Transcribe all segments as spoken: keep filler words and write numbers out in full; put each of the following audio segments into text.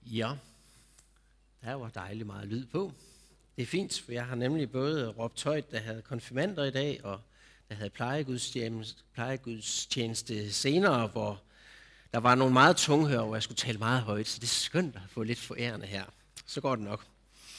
Ja, der var dejligt meget lyd på. Det er fint, for jeg har nemlig både råbt højt, der havde konfirmander i dag, og der havde plejegudstjeneste, plejegudstjeneste senere, hvor der var nogle meget tunghør, hvor jeg skulle tale meget højt, så det er skønt at få lidt forærende her. Så går det nok.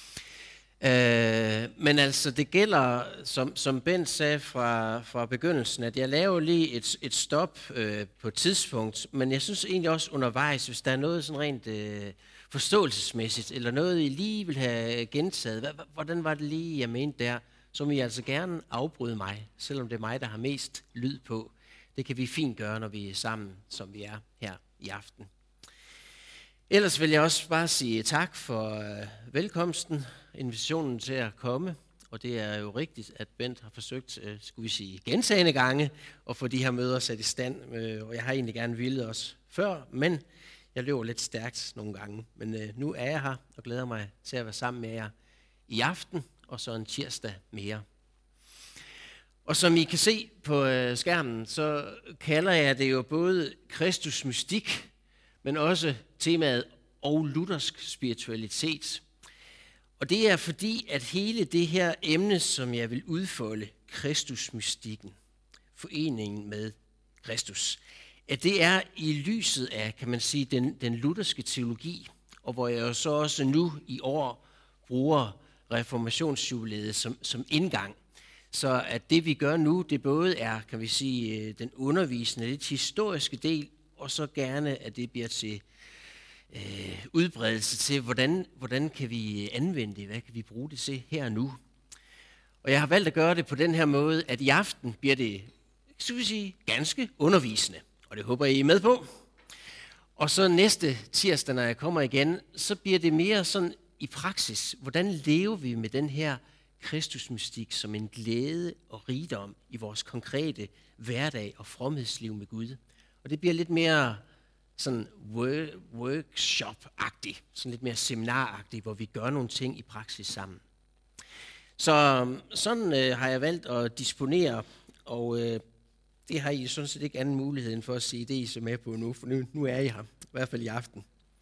Øh, men altså, det gælder, som, som Bent sagde fra, fra begyndelsen, at jeg laver lige et, et stop øh, på et tidspunkt, men jeg synes egentlig også undervejs, hvis der er noget sådan rent øh, forståelsesmæssigt, eller noget, I lige vil have gentaget, hvordan var det lige, jeg mente der, så må I altså gerne afbryde mig, selvom det er mig, der har mest lyd på. Det kan vi fint gøre, når vi er sammen, som vi er her i aften. Ellers vil jeg også bare sige tak for øh, velkomsten, invitationen til at komme, og det er jo rigtigt, at Bent har forsøgt, øh, skulle vi sige, gentagne gange at få de her møder sat i stand, øh, og jeg har egentlig gerne villet også før, men jeg løber lidt stærkt nogle gange. Men øh, nu er jeg her og glæder mig til at være sammen med jer i aften, og så en tirsdag mere. Og som I kan se på øh, skærmen, så kalder jeg det jo både Kristus mystik, men også temaet og luthersk spiritualitet. Og det er fordi, at hele det her emne, som jeg vil udfolde, Kristusmystikken, foreningen med Kristus, at det er i lyset af, kan man sige, den, den lutherske teologi, og hvor jeg jo så også nu i år bruger reformationsjubilæet som, som indgang. Så at det vi gør nu, det både er, kan vi sige, den undervisende, lidt historiske del, og så gerne, at det bliver til øh, udbredelse til, hvordan, hvordan kan vi anvende det, hvad kan vi bruge det til her og nu. Og jeg har valgt at gøre det på den her måde, at i aften bliver det, så vil sige, ganske undervisende, og det håber I er med på. Og så næste tirsdag, når jeg kommer igen, så bliver det mere sådan i praksis, hvordan lever vi med den her Kristusmystik som en glæde og rigdom i vores konkrete hverdag og fromhedsliv med Gud. Og det bliver lidt mere sådan workshop-agtigt, sådan lidt mere seminar-agtigt, hvor vi gør nogle ting i praksis sammen. Så sådan øh, har jeg valgt at disponere, og øh, det har I sådan set ikke anden mulighed end for at sige det, I er med på nu, for nu, nu er I her, i hvert fald i aften.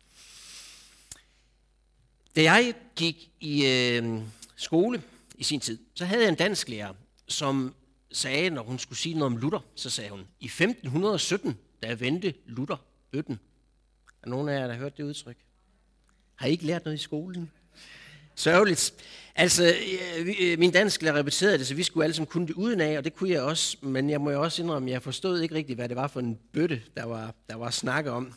Da jeg gik i øh, skole i sin tid, så havde jeg en dansklærer, som sagde, når hun skulle sige noget om Luther, så sagde hun, i femten sytten, der vendte Luther bøtten. Er nogen af jer, der har hørt det udtryk? Har I ikke lært noget i skolen? Sørgeligt. Altså, min dansklærer repeterede det, så vi skulle alle sammen kunne det udenad, og det kunne jeg også, men jeg må jo også indrømme, at jeg forstod ikke rigtigt, hvad det var for en bøtte, der var, der var snak om.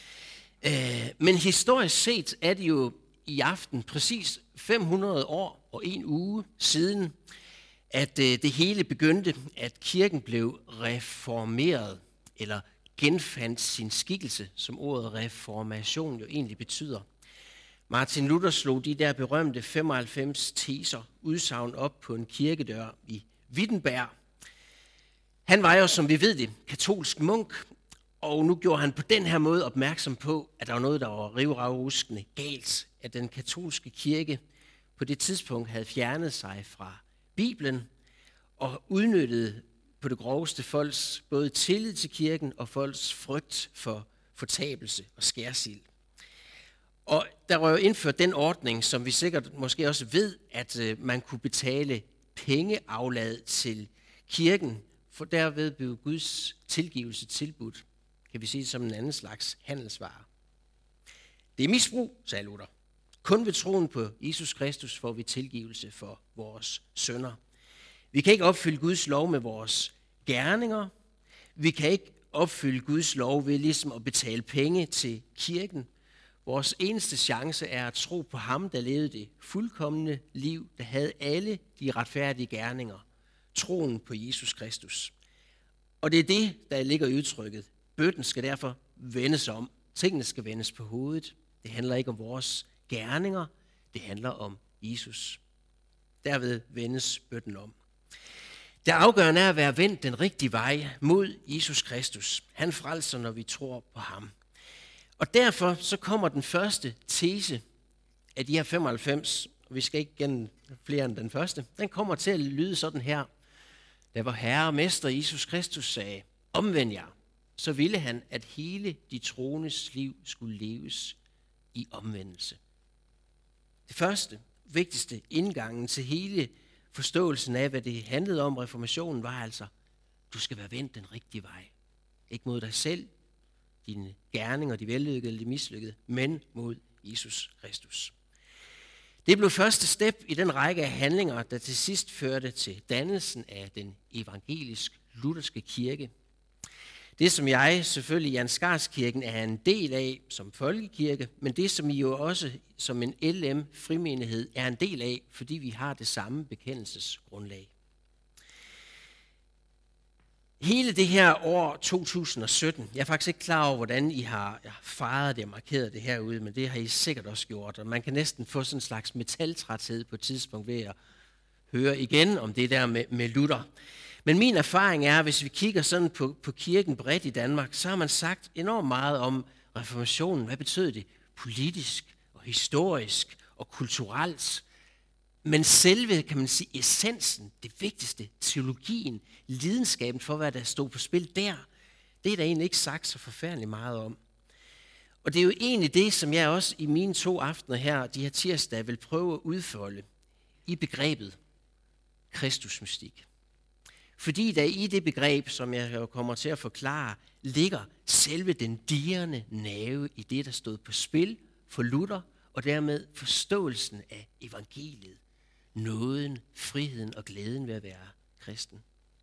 Men historisk set er det jo i aften præcis fem hundrede år og en uge siden, at det hele begyndte, at kirken blev reformeret, eller genfandt sin skikkelse, som ordet reformation jo egentlig betyder. Martin Luther slog de der berømte femoghalvfems teser, udsagn op på en kirkedør i Wittenberg. Han var jo, som vi ved det, katolsk munk, og nu gjorde han på den her måde opmærksom på, at der var noget, der var rivravruskende galt, at den katolske kirke på det tidspunkt havde fjernet sig fra Bibelen og udnyttede på det groveste folks både tillid til kirken og folks frygt for fortabelse og skærsild. Og der var jo indført den ordning, som vi sikkert måske også ved, at øh, man kunne betale pengeaflad til kirken, for derved blev Guds tilgivelse tilbudt, kan vi sige det som en anden slags handelsvare. Det er misbrug, sagde Luther. Kun ved troen på Jesus Kristus får vi tilgivelse for vores synder. Vi kan ikke opfylde Guds lov med vores gerninger. Vi kan ikke opfylde Guds lov ved ligesom at betale penge til kirken. Vores eneste chance er at tro på ham, der levede det fuldkomne liv, der havde alle de retfærdige gerninger. Troen på Jesus Kristus. Og det er det, der ligger i udtrykket. Bøtten skal derfor vendes om. Tingene skal vendes på hovedet. Det handler ikke om vores gerninger. Det handler om Jesus. Derved vendes bøtten om. Det afgørende er at være vendt den rigtige vej mod Jesus Kristus. Han frelser, når vi tror på ham. Og derfor så kommer den første tese af de her femoghalvfems, og vi skal ikke gennem flere end den første, den kommer til at lyde sådan her. Da vor Herre og Mester Jesus Kristus sagde, omvend jer, så ville han, at hele de troendes liv skulle leves i omvendelse. Det første, vigtigste indgangen til hele forståelsen af, hvad det handlede om reformationen, var altså, du skal være vendt den rigtige vej. Ikke mod dig selv, dine gerninger, de vellykkede eller de mislykkede, men mod Jesus Kristus. Det blev første step i den række af handlinger, der til sidst førte til dannelsen af den evangelisk-lutherske kirke. Det, som jeg selvfølgelig i Ansgarskirken er en del af som folkekirke, men det, som I jo også som en L M-frimenighed er en del af, fordi vi har det samme bekendelsesgrundlag. Hele det her år to tusind og sytten, jeg er faktisk ikke klar over, hvordan I har fejret det og markeret det herude, men det har I sikkert også gjort, og man kan næsten få sådan en slags metaltræthed på et tidspunkt ved at høre igen om det der med, med Luther. Men min erfaring er, hvis vi kigger sådan på, på kirken bredt i Danmark, så har man sagt enormt meget om reformationen. Hvad betød det? Politisk og historisk og kulturelt. Men selve, kan man sige, essensen, det vigtigste, teologien, lidenskaben for, hvad der stod på spil der, det er der egentlig ikke sagt så forfærdeligt meget om. Og det er jo egentlig det, som jeg også i mine to aftener her, de her tirsdage, vil prøve at udfolde i begrebet Kristusmystik. Fordi der i det begreb, som jeg jo kommer til at forklare, ligger selve den dirrende nerve i det, der stod på spil for Luther, og dermed forståelsen af evangeliet, nåden, friheden og glæden ved at være kristen.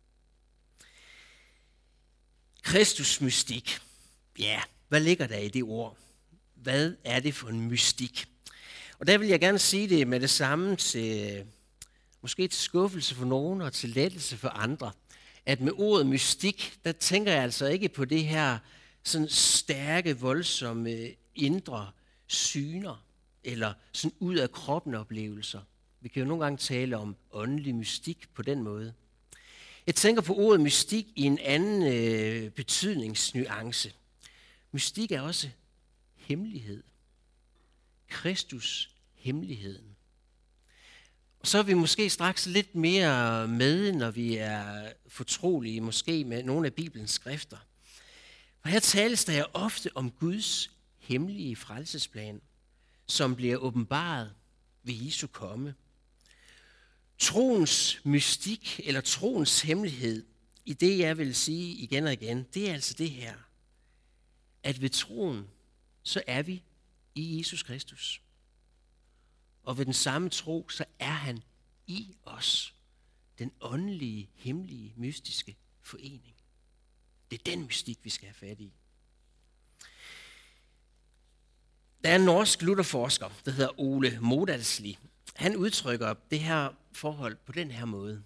Kristusmystik. Ja, hvad ligger der i det ord? Hvad er det for en mystik? Og der vil jeg gerne sige det med det samme til, måske til skuffelse for nogen og til lettelse for andre, at med ordet mystik, der tænker jeg altså ikke på det her sådan stærke, voldsomme indre syner, eller sådan ud af kroppen oplevelser. Vi kan jo nogle gange tale om åndelig mystik på den måde. Jeg tænker på ordet mystik i en anden øh, betydningsnuance. Mystik er også hemmelighed. Kristus hemmeligheden. Og så er vi måske straks lidt mere med, når vi er fortrolige måske med nogle af Bibelens skrifter. For her tales der ofte om Guds hemmelige frelsesplan, som bliver åbenbaret ved Jesu komme. Troens mystik eller troens hemmelighed, i det jeg vil sige igen og igen, det er altså det her, at ved troen, så er vi i Jesus Kristus. Og ved den samme tro, så er han i os. Den åndelige, hemmelige, mystiske forening. Det er den mystik, vi skal have fat i. Der er en norsk lutherforsker, der hedder Ole Modalsli. Han udtrykker det her forhold på den her måde.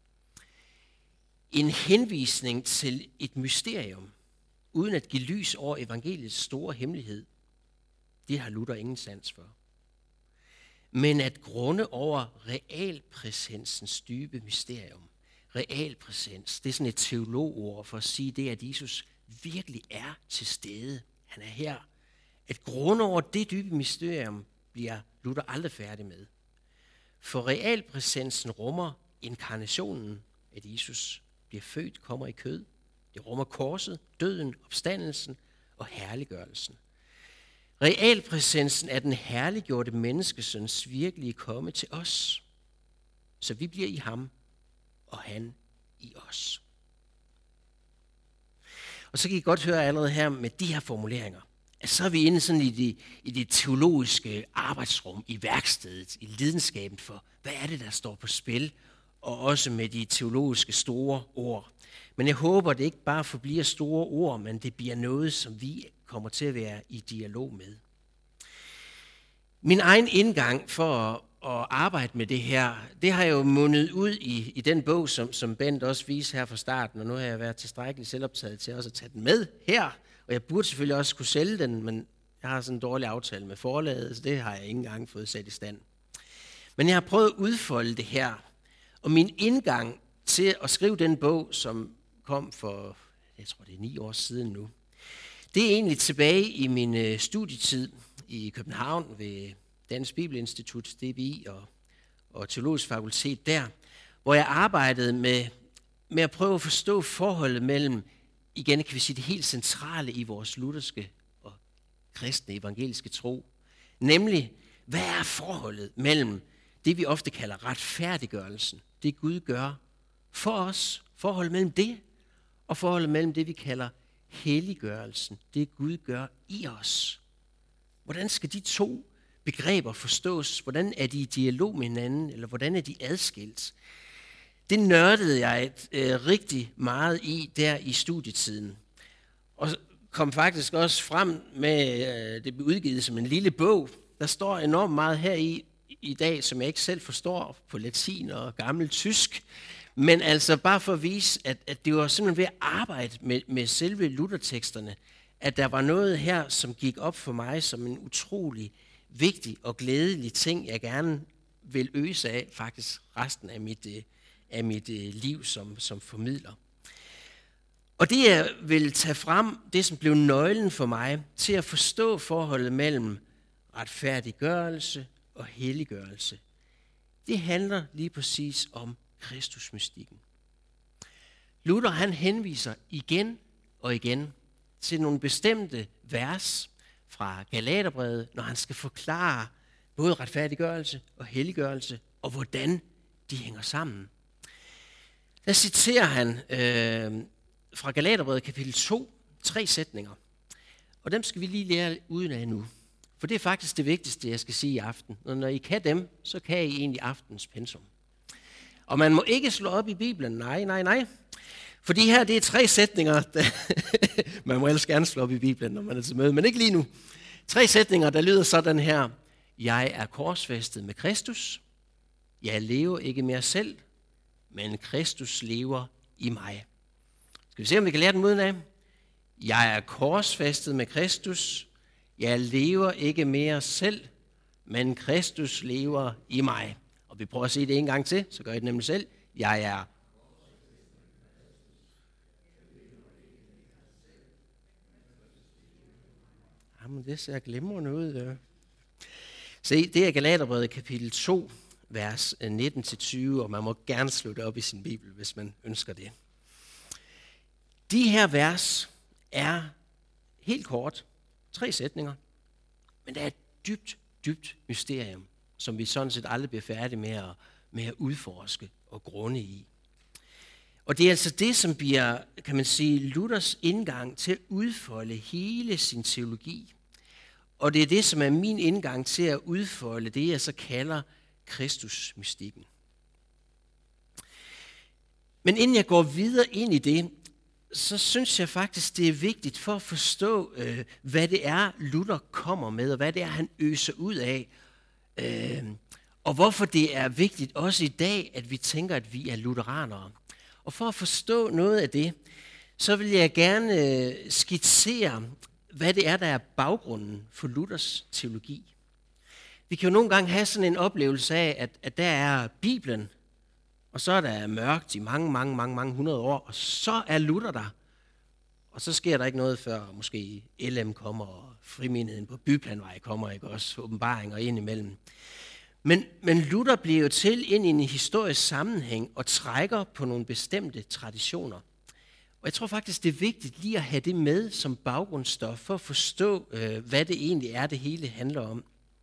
En henvisning til et mysterium, uden at give lys over evangeliets store hemmelighed, det har Luther ingen sans for. Men at grunde over realpræsensens dybe mysterium. Realpræsens, det er sådan et teologord for at sige det, at Jesus virkelig er til stede. Han er her. At grunde over det dybe mysterium bliver Luther aldrig færdig med. For realpræsensen rummer inkarnationen, at Jesus bliver født, kommer i kød. Det rummer korset, døden, opstandelsen og herliggørelsen. Realpræsensen er den herliggjorte menneskesøns virkelige komme til os. Så vi bliver i ham, og han i os. Og så kan I godt høre allerede her med de her formuleringer, at så er vi inde sådan i det, i det teologiske arbejdsrum, i værkstedet, i lidenskaben for, hvad er det, der står på spil, og også med de teologiske store ord. Men jeg håber, det ikke bare forbliver store ord, men det bliver noget, som vi kommer til at være i dialog med. Min egen indgang for at, at arbejde med det her, det har jo mundet ud i, i den bog, som, som Bent også viste her fra starten, og nu har jeg været tilstrækkeligt selvoptaget til også at tage den med her, og jeg burde selvfølgelig også kunne sælge den, men jeg har sådan en dårlig aftale med forlaget, så det har jeg ikke engang fået sat i stand. Men jeg har prøvet at udfolde det her, og min indgang til at skrive den bog, som kom for, jeg tror det er ni år siden nu, det er egentlig tilbage i min studietid i København ved Dansk Bibelinstitut, D B I og, og Teologisk Fakultet der, hvor jeg arbejdede med, med at prøve at forstå forholdet mellem, igen kan vi sige, det helt centrale i vores lutherske og kristne evangeliske tro, Nemlig, hvad er forholdet mellem det, vi ofte kalder retfærdiggørelsen, det Gud gør for os, forholdet mellem det, og forholdet mellem det, vi kalder helliggørelsen, det Gud gør i os. Hvordan skal de to begreber forstås? Hvordan er de i dialog med hinanden, eller hvordan er de adskilt? Det nørdede jeg øh, rigtig meget i der i studietiden. Og kom faktisk også frem med, øh, det blev udgivet som en lille bog. Der står enormt meget her i i dag, som jeg ikke selv forstår på latin og gammel tysk. Men altså bare for at vise, at, at det var simpelthen ved at arbejde med, med selve Luther-teksterne, at der var noget her, som gik op for mig som en utrolig vigtig og glædelig ting, jeg gerne vil øse af faktisk resten af mit, af mit liv som, som formidler. Og det jeg vil tage frem, det som blev nøglen for mig til at forstå forholdet mellem retfærdiggørelse og helliggørelse, det handler lige præcis om Kristusmystikken. Luther han henviser igen og igen til nogle bestemte vers fra Galaterbrevet, når han skal forklare både retfærdiggørelse og helliggørelse, og hvordan de hænger sammen. Der citerer han øh, fra Galaterbrevet kapitel to, tre sætninger. Og dem skal vi lige lære uden af nu. For det er faktisk det vigtigste, jeg skal sige i aften. Og når I kan dem, så kan I egentlig aftens pensum. Og man må ikke slå op i Bibelen. Nej, nej, nej. For de her, det er tre sætninger. Der man må ellers gerne slå op i Bibelen, når man er til møde, men ikke lige nu. Tre sætninger, der lyder sådan her. Jeg er korsfæstet med Kristus. Jeg lever ikke mere selv, men Kristus lever i mig. Skal vi se, om vi kan lære den udenad? Jeg er korsfæstet med Kristus. Jeg lever ikke mere selv, men Kristus lever i mig. Og vi prøver at sige det en gang til, så gør jeg det nemlig selv. Jeg er Jamen, det ser glimrende ud. Se, det er Galaterbrevet kapitel to, vers nitten til tyve, og man må gerne slå det op i sin bibel, hvis man ønsker det. De her vers er helt kort, tre sætninger, men der er et dybt, dybt mysterium, som vi sådan set aldrig bliver færdige med at, med at udforske og grunde i. Og det er altså det, som bliver, kan man sige, Luthers indgang til at udfolde hele sin teologi. Og det er det, som er min indgang til at udfolde det, jeg så kalder Kristusmystikken. Men inden jeg går videre ind i det, så synes jeg faktisk, det er vigtigt for at forstå, øh, hvad det er, Luther kommer med, og hvad det er, han øser ud af. Øh, og hvorfor det er vigtigt også i dag, at vi tænker, at vi er lutheranere. Og for at forstå noget af det, så vil jeg gerne skitsere, hvad det er, der er baggrunden for Luthers teologi. Vi kan jo nogle gange have sådan en oplevelse af, at, at der er Bibelen, og så er der mørkt i mange, mange, mange, mange hundrede år, og så er Luther der. Og så sker der ikke noget, før måske L M kommer, og frimenigheden på Byplanvej kommer, ikke også, åbenbaringer ind imellem. Men, men Luther bliver jo til ind i en historisk sammenhæng og trækker på nogle bestemte traditioner. Og jeg tror faktisk, det er vigtigt lige at have det med som baggrundsstof for at forstå, øh, hvad det egentlig er, det hele handler om.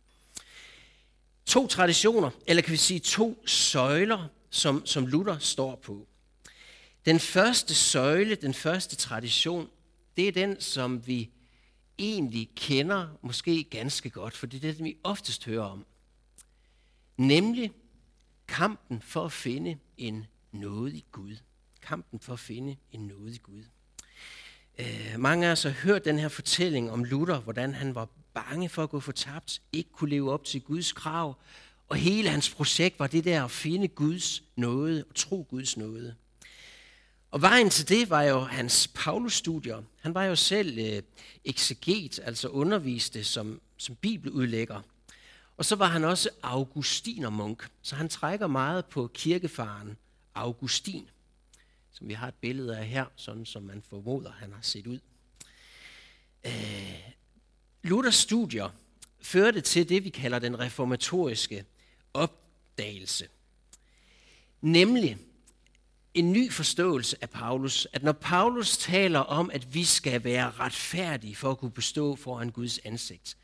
To traditioner, eller kan vi sige to søjler, som, som Luther står på. Den første søjle, den første tradition, det er den, som vi egentlig kender måske ganske godt, for det er det, vi oftest hører om. Nemlig kampen for at finde en nådig Gud. Kampen for at finde en nådig Gud. Øh, mange af os har hørt den her fortælling om Luther, hvordan han var bange for at gå fortabt, ikke kunne leve op til Guds krav, og hele hans projekt var det der at finde Guds nåde og tro Guds nåde. Og vejen til det var jo hans Paulus-studier. Han var jo selv øh, ekseget, altså underviste som, som bibeludlægger. Og så var han også augustinermunk, så han trækker meget på kirkefaren Augustin, som vi har et billede af her, sådan som man formoder, han har set ud. Øh, Luthers studier førte til det, vi kalder den reformatoriske opdagelse. Nemlig en ny forståelse af Paulus, at når Paulus taler om, at vi skal være retfærdige for at kunne bestå foran Guds ansigt,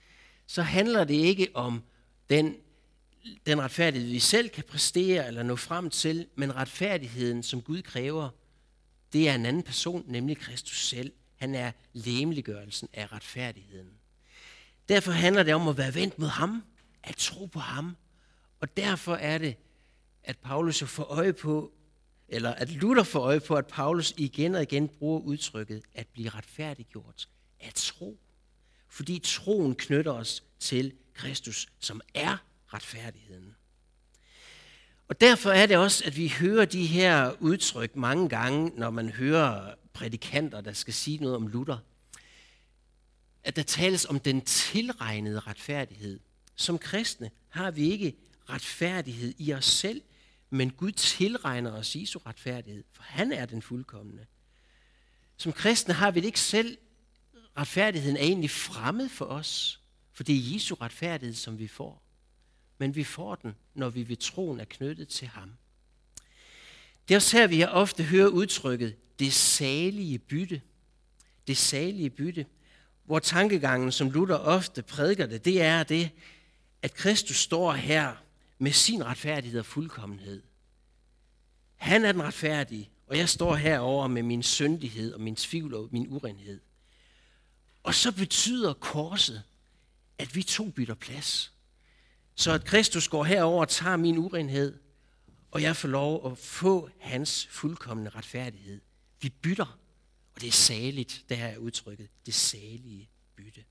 så handler det ikke om den, den retfærdighed, vi selv kan præstere eller nå frem til, men retfærdigheden, som Gud kræver, det er en anden person, nemlig Kristus selv. Han er legemliggørelsen af retfærdigheden. Derfor handler det om at være vendt mod ham, at tro på ham. Og derfor er det, at Paulus jo får øje på, eller at Luther får øje på, at Paulus igen og igen bruger udtrykket at blive retfærdiggjort, at tro. Fordi troen knytter os til Kristus, som er retfærdigheden. Og derfor er det også, at vi hører de her udtryk mange gange, når man hører prædikanter, der skal sige noget om Luther, at der tales om den tilregnede retfærdighed. Som kristne har vi ikke retfærdighed i os selv, men Gud tilregner os Jesu retfærdighed, for han er den fuldkomne. Som kristne har vi det ikke selv. Retfærdigheden er egentlig fremmed for os, for det er Jesu retfærdighed, som vi får. Men vi får den, når vi ved troen er knyttet til ham. Det er også her, vi ofte hører udtrykket, det salige bytte. Det salige bytte, hvor tankegangen, som Luther ofte prædiker det, det er det, at Kristus står her med sin retfærdighed og fuldkommenhed. Han er den retfærdige, og jeg står herover med min syndighed og min tvivl og min urenhed. Og så betyder korset, at vi to bytter plads. Så at Kristus går herover og tager min urenhed, og jeg får lov at få hans fuldkomne retfærdighed. Vi bytter, og det er saligt, det her er udtrykket, det salige bytte.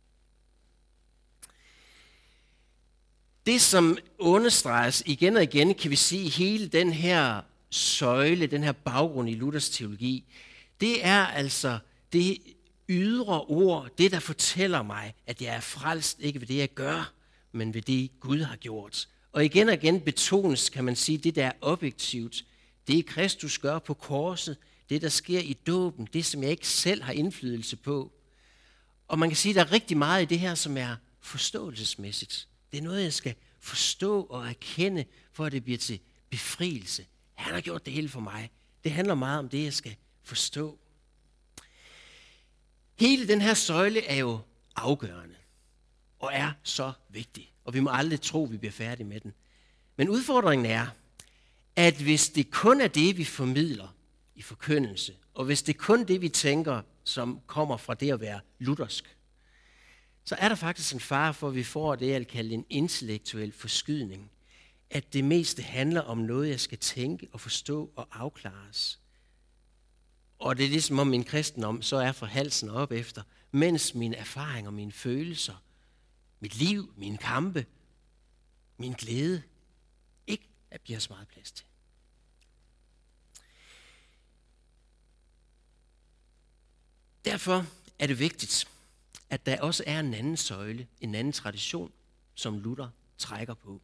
Det, som understreges igen og igen, kan vi sige, hele den her søjle, den her baggrund i Luthers teologi, det er altså det ydre ord, det der fortæller mig, at jeg er frelst, ikke ved det jeg gør, men ved det Gud har gjort. Og igen og igen betones, kan man sige, det der er objektivt, det Kristus gør på korset, det der sker i dåben, det som jeg ikke selv har indflydelse på. Og man kan sige, at der er rigtig meget i det her, som er forståelsesmæssigt. Det er noget, jeg skal forstå og erkende, for at det bliver til befrielse. Han har gjort det hele for mig. Det handler meget om det, jeg skal forstå. Hele den her søjle er jo afgørende og er så vigtig. Og vi må aldrig tro, at vi bliver færdige med den. Men udfordringen er, at hvis det kun er det, vi formidler i forkyndelse, og hvis det kun er det, vi tænker, som kommer fra det at være luthersk, så er der faktisk en fare for, at vi får det, jeg vil kalde en intellektuel forskydning. At det meste handler om noget, jeg skal tænke og forstå og afklares. Og det er ligesom om min kristendom så er fra halsen op efter, mens mine erfaringer, mine følelser, mit liv, mine kampe, min glæde, ikke bliver så meget plads til. Derfor er det vigtigt, at der også er en anden søjle, en anden tradition, som Luther trækker på.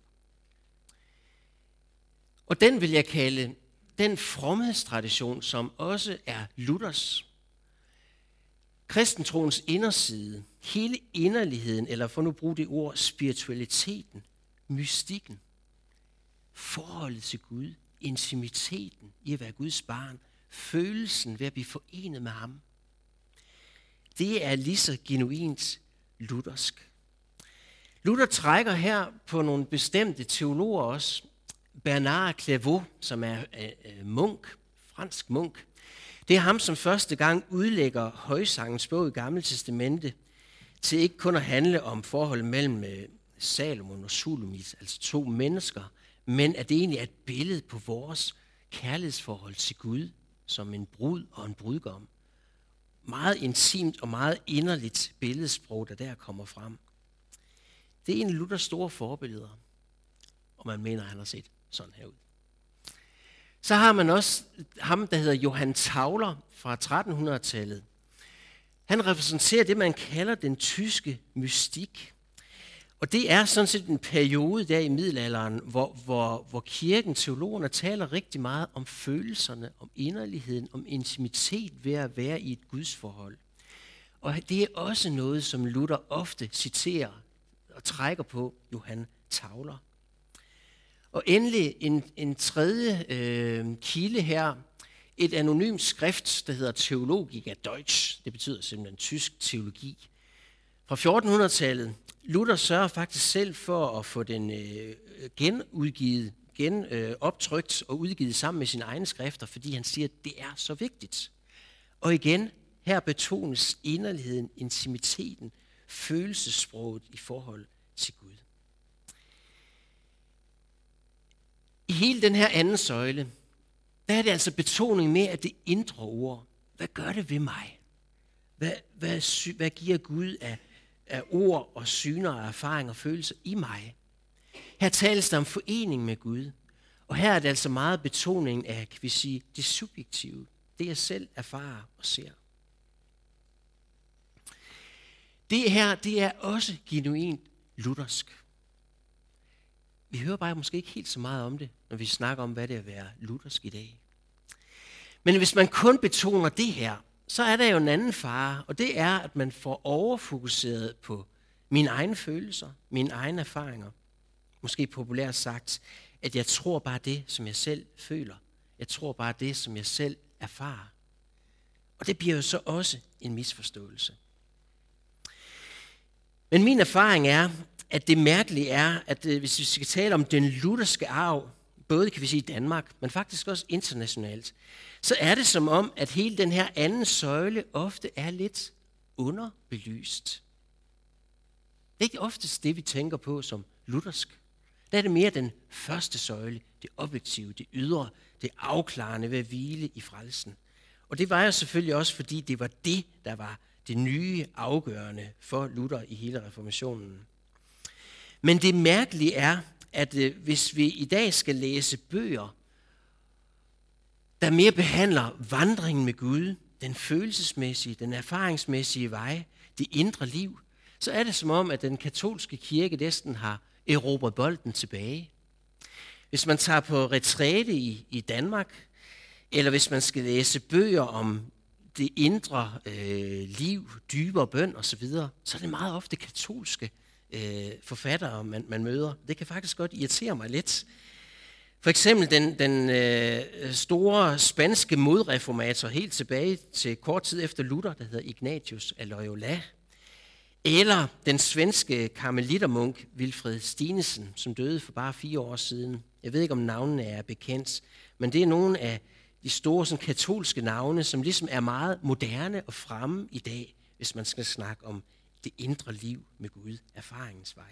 Og den vil jeg kalde den fromhedstradition, som også er Luthers. Kristentroens inderside, hele inderligheden, eller for nu at bruge det ord, spiritualiteten, mystikken, forholdet til Gud, intimiteten i at være Guds barn, følelsen ved at blive forenet med ham. Det er lige så genuint luthersk. Luther trækker her på nogle bestemte teologer også. Bernard Clairvaux, som er øh, munk, fransk munk. Det er ham, som første gang udlægger højsangens bog i Gamle Testamente til ikke kun at handle om forholdet mellem øh, Salomon og Sulamit, altså to mennesker, men at det egentlig er et billede på vores kærlighedsforhold til Gud som en brud og en brudgom. Meget intimt og meget inderligt billedsprog, der der kommer frem. Det er en af Luthers store forbilleder, og man mener, at han har set sådan her ud. Så har man også ham, der hedder Johann Tauler fra trettenhundredetallet. Han repræsenterer det, man kalder den tyske mystik. Og det er sådan set en periode der i middelalderen, hvor, hvor, hvor kirken, teologerne, taler rigtig meget om følelserne, om inderligheden, om intimitet ved at være i et gudsforhold. Og det er også noget, som Luther ofte citerer og trækker på Johann Tauler. Og endelig en, en tredje øh, kilde her, et anonymt skrift, der hedder Theologia Deutsch, det betyder simpelthen tysk teologi, fra fjortenhundredetallet, Luther sørger faktisk selv for at få den øh, genudgivet, genoptrykt øh, og udgivet sammen med sine egne skrifter, fordi han siger, at det er så vigtigt. Og igen, her betones inderligheden, intimiteten, følelsessproget i forhold til Gud. I hele den her anden søjle, der er det altså betoning med, at det indre ord, hvad gør det ved mig? Hvad, hvad, hvad giver Gud af, af ord og syner og erfaringer og følelser i mig? Her tales der om forening med Gud, og her er det altså meget betoningen af, kan vi sige, det subjektive, det jeg selv erfarer og ser. Det her, det er også genuint luthersk. Vi hører bare måske ikke helt så meget om det, når vi snakker om, hvad det er at være luthersk i dag. Men hvis man kun betoner det her, så er der jo en anden fare, og det er, at man får overfokuseret på mine egne følelser, mine egne erfaringer. Måske populært sagt, at jeg tror bare det, som jeg selv føler. Jeg tror bare det, som jeg selv erfarer. Og det bliver jo så også en misforståelse. Men min erfaring er, at det mærkelige er, at hvis vi skal tale om den lutherske arv, både kan vi sige i Danmark, men faktisk også internationalt, så er det som om, at hele den her anden søjle ofte er lidt underbelyst. Det er ikke oftest det, vi tænker på som luthersk. Der er det mere den første søjle, det objektive, det ydre, det afklarende ved at hvile i frelsen. Og det var jo selvfølgelig også, fordi det var det, der var det nye afgørende for Luther i hele reformationen. Men det mærkelige er, at øh, hvis vi i dag skal læse bøger, der mere behandler vandringen med Gud, den følelsesmæssige, den erfaringsmæssige vej, det indre liv, så er det som om, at den katolske kirke næsten har erobret bolden tilbage. Hvis man tager på retræte i, i Danmark, eller hvis man skal læse bøger om det indre øh, liv, dybere bøn osv., så er det meget ofte katolske øh, forfattere, man, man møder. Det kan faktisk godt irritere mig lidt. For eksempel den, den øh, store spanske modreformator helt tilbage til kort tid efter Luther, der hedder Ignatius af Loyola. Eller den svenske karmelittermunk Wilfred Stinesen, som døde for bare fire år siden. Jeg ved ikke, om navnene er bekendt, men det er nogle af de store sådan, katolske navne, som ligesom er meget moderne og fremme i dag, hvis man skal snakke om det indre liv med Gud, erfaringens vej.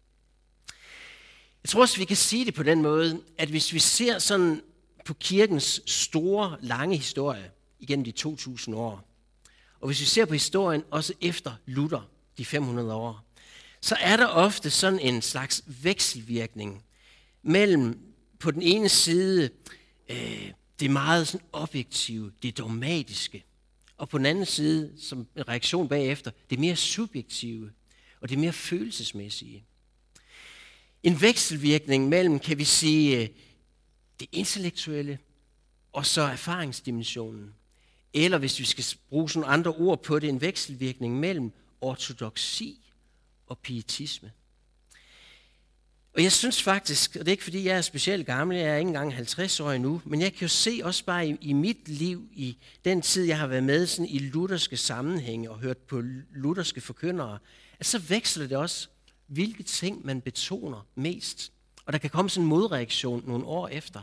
Jeg tror også, vi kan sige det på den måde, at hvis vi ser sådan på kirkens store, lange historie igennem de to tusind år, og hvis vi ser på historien også efter Luther, de fem hundrede år, så er der ofte sådan en slags vekselvirkning mellem på den ene side øh, det meget sådan objektive, det dogmatiske, og på den anden side, som en reaktion bagefter, det mere subjektive og det mere følelsesmæssige. En vekselvirkning mellem, kan vi sige, det intellektuelle og så erfaringsdimensionen. Eller hvis vi skal bruge sådan andre ord på det, en vekselvirkning mellem ortodoksi og pietisme. Og jeg synes faktisk, og det er ikke fordi jeg er specielt gammel, jeg er ikke engang halvtreds år endnu, men jeg kan jo se også bare i, i mit liv, i den tid jeg har været med sådan i lutherske sammenhænge og hørt på lutherske forkyndere, at så veksler det også, hvilke ting man betoner mest. Og der kan komme sådan en modreaktion nogle år efter.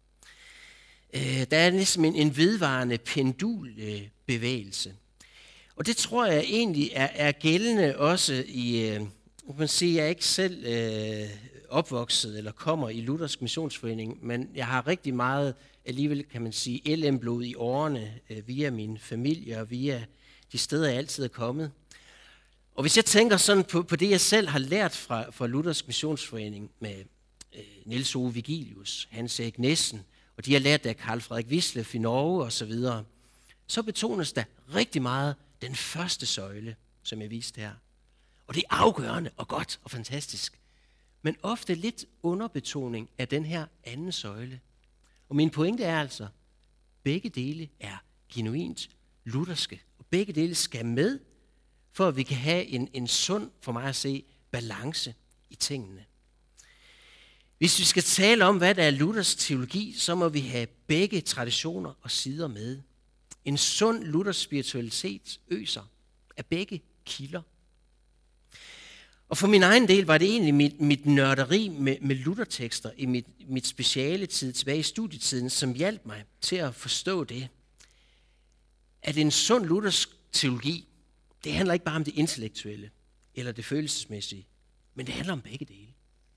Øh, der er ligesom en, en vedvarende pendulbevægelse. Og det tror jeg egentlig er, er gældende også i, øh, man siger, jeg er ikke selv øh, opvokset eller kommer i Luthersk Missionsforening, men jeg har rigtig meget alligevel, kan man sige, L M-blod i årene øh, via min familie og via de steder, jeg altid er kommet. Og hvis jeg tænker sådan på, på det, jeg selv har lært fra, fra Luthersk Missionsforening med øh, Niels Ove Vigilius, Hans Erik Nissen, og de har lært af Carl Frederik Wisløff i Norge osv., så, så betones der rigtig meget den første søjle, som jeg viste her. Og det er afgørende og godt og fantastisk. Men ofte lidt underbetoning af den her anden søjle. Og min pointe er altså, begge dele er genuint lutherske. Og begge dele skal med, for at vi kan have en, en sund, for mig at se, balance i tingene. Hvis vi skal tale om, hvad der er Luthers teologi, så må vi have begge traditioner og sider med. En sund Luthers spiritualitet øser af begge kilder. Og for min egen del var det egentlig mit, mit nørderi med, med Luther-tekster i mit, mit speciale tid tilbage i studietiden, som hjalp mig til at forstå det. At en sund luthersk teologi, det handler ikke bare om det intellektuelle eller det følelsesmæssige, men det handler om begge dele.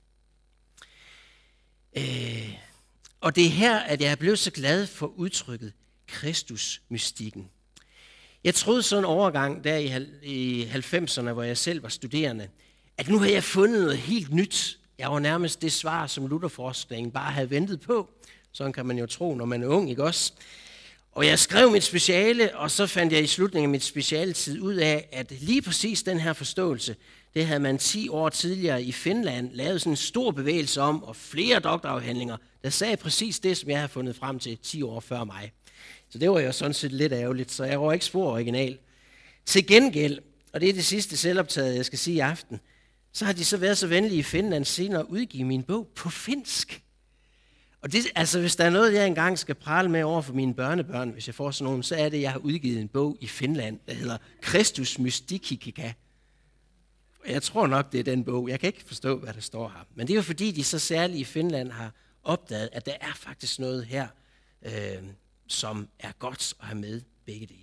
Øh, og det er her, at jeg er blevet så glad for udtrykket Kristusmystikken. Jeg troede sådan en overgang der i halvfemserne, hvor jeg selv var studerende, at nu havde jeg fundet noget helt nyt. Jeg var nærmest det svar, som Lutherforskningen bare havde ventet på. Sådan kan man jo tro, når man er ung, ikke også? Og jeg skrev mit speciale, og så fandt jeg i slutningen af mit specialetid ud af, at lige præcis den her forståelse, det havde man ti år tidligere i Finland lavet sådan en stor bevægelse om, og flere doktorafhandlinger, der sagde præcis det, som jeg havde fundet frem til ti år før mig. Så det var jo sådan set lidt ærgerligt, så jeg var ikke spor original. Til gengæld, og det er det sidste selvoptaget, jeg skal sige i aften, så har de så været så venlige i Finland senere at udgive min bog på finsk. Og det, altså, hvis der er noget, jeg engang skal prale med over for mine børnebørn, hvis jeg får sådan nogen, så er det, at jeg har udgivet en bog i Finland, der hedder Kristusmystikkika. Jeg tror nok, det er den bog. Jeg kan ikke forstå, hvad der står her. Men det er jo fordi, de så særligt i Finland har opdaget, at der er faktisk noget her, øh, som er godt at have med begge dele.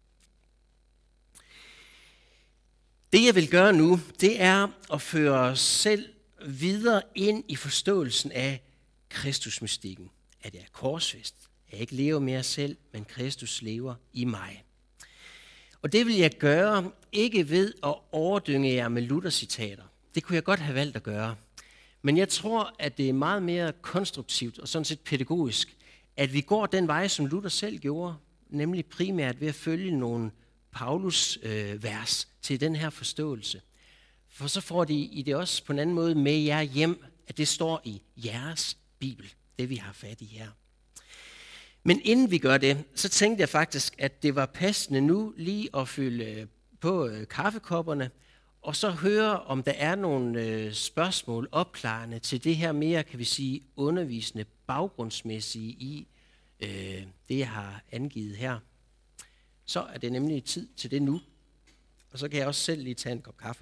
Det, jeg vil gøre nu, det er at føre os selv videre ind i forståelsen af Kristusmystikken. At jeg er korsfæstet. Jeg ikke lever mere selv, men Kristus lever i mig. Og det vil jeg gøre, ikke ved at overdynge jer med Luther-citater. Det kunne jeg godt have valgt at gøre. Men jeg tror, at det er meget mere konstruktivt og sådan set pædagogisk, at vi går den vej, som Luther selv gjorde, nemlig primært ved at følge nogle Paulus-vers øh, til den her forståelse. For så får de i det også på en anden måde med jer hjem, at det står i jeres Bibel, det vi har fat i her. Men inden vi gør det, så tænkte jeg faktisk, at det var passende nu lige at fylde på kaffekopperne, og så høre, om der er nogle spørgsmål opklarende til det her mere, kan vi sige, undervisende, baggrundsmæssige i øh, det, jeg har angivet her. Så er det nemlig tid til det nu, og så kan jeg også selv lige tage en kop kaffe.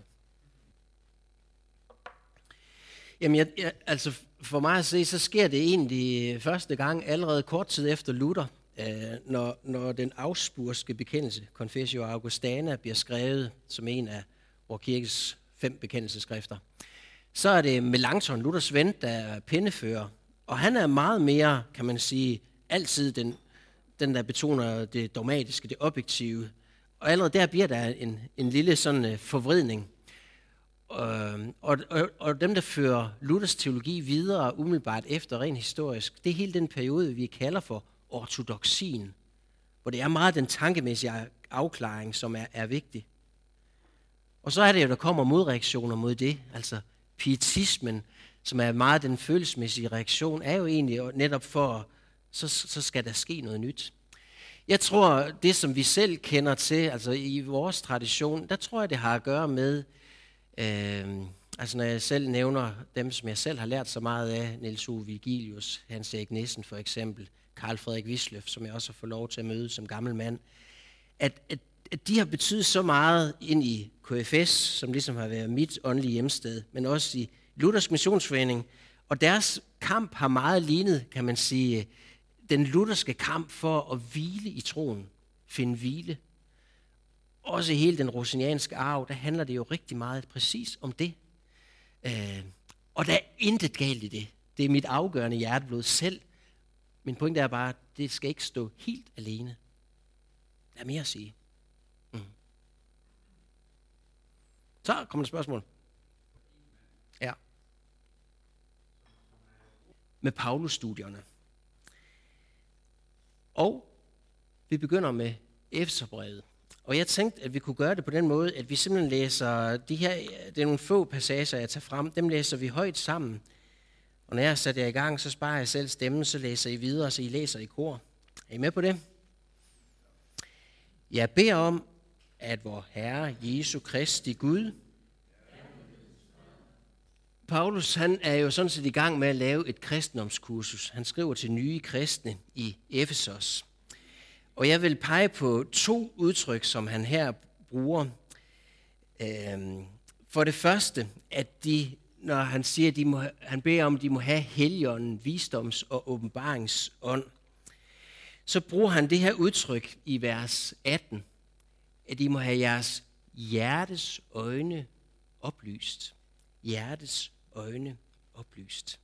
Jamen, jeg, jeg, altså for mig at se, så sker det egentlig første gang allerede kort tid efter Luther, øh, når, når den augsburgske bekendelse, Confessio Augustana, bliver skrevet som en af vor kirkes fem bekendelsesskrifter. Så er det Melanchthon, Luthers ven, der er pennefører, og han er meget mere, kan man sige, altid den, den der betoner det dogmatiske, det objektive. Og allerede der bliver der en, en lille sådan forvridning. Og, og, og dem, der fører Luthers teologi videre umiddelbart efter rent historisk, det er hele den periode, vi kalder for ortodoksien, hvor det er meget den tankemæssige afklaring, som er, er vigtig. Og så er det jo, der kommer modreaktioner mod det, altså pietismen, som er meget den følelsesmæssige reaktion, er jo egentlig netop for, så, så skal der ske noget nyt. Jeg tror, det som vi selv kender til, altså i vores tradition, der tror jeg, det har at gøre med, Øh, altså når jeg selv nævner dem, som jeg selv har lært så meget af, Niels Ove Vigilius, Hans Erik Nissen for eksempel, Carl Frederik Wisløff, som jeg også har fået lov til at møde som gammel mand, at, at, at de har betydet så meget ind i K F S, som ligesom har været mit åndelige hjemsted, men også i Luthersk Missionsforening, og deres kamp har meget lignet, kan man sige, den lutherske kamp for at hvile i troen, finde hvile. Også i hele den rosenianske arv, der handler det jo rigtig meget præcis om det. Øh, og der er intet galt i det. Det er mit afgørende hjerteblod selv. Min pointe er bare, at det skal ikke stå helt alene. Der er mere at sige. Mm. Så kommer der spørgsmål. Ja. Med Paulus-studierne. Og vi begynder med Efeserbrevet. Og jeg tænkte, at vi kunne gøre det på den måde, at vi simpelthen læser de her, det er nogle få passager, jeg tager frem, dem læser vi højt sammen. Og når jeg sætter jer i gang, så sparer jeg selv stemmen, så læser I videre, så I læser i kor. Er I med på det? Jeg beder om, at vor Herre Jesu Kristi Gud. Paulus, han er jo sådan set i gang med at lave et kristendomskursus. Han skriver til nye kristne i Efesos. Og jeg vil pege på to udtryk, som han her bruger. Øhm, For det første, at de, når han siger, at de må, han beder om, at de må have Helligånden, visdoms- og åbenbaringsånd, så bruger han det her udtryk i vers atten, at de må have jeres hjertes øjne oplyst. Hjertes øjne oplyst.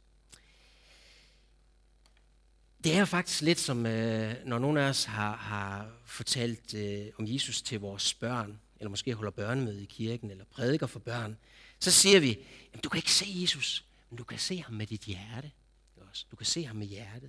Det er jo faktisk lidt som, øh, når nogle af os har, har fortalt øh, om Jesus til vores børn, eller måske holder børnemøde i kirken, eller prædiker for børn, så siger vi, jamen, du kan ikke se Jesus, men du kan se ham med dit hjerte. Du kan se ham med hjertet.